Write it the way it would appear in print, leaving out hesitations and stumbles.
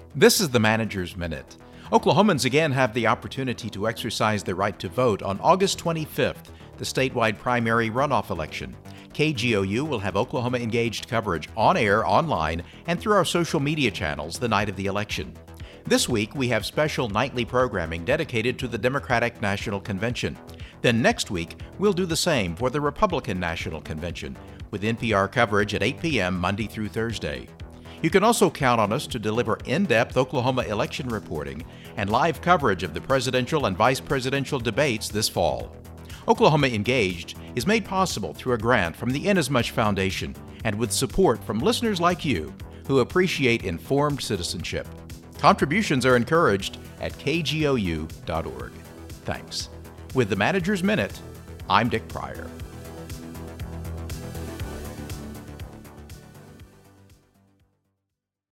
This is the Manager's Minute. Oklahomans again have the opportunity to exercise their right to vote on August 25th, the statewide primary runoff election. KGOU will have Oklahoma Engaged coverage on air, online, and through our social media channels the night of the election. This week, we have special nightly programming dedicated to the Democratic National Convention. Then next week, we'll do the same for the Republican National Convention, with NPR coverage at 8 p.m. Monday through Thursday. You can also count on us to deliver in-depth Oklahoma election reporting and live coverage of the presidential and vice presidential debates this fall. Oklahoma Engaged is made possible through a grant from the Inasmuch Foundation and with support from listeners like you who appreciate informed citizenship. Contributions are encouraged at kgou.org. Thanks. With the Manager's Minute, I'm Dick Pryor.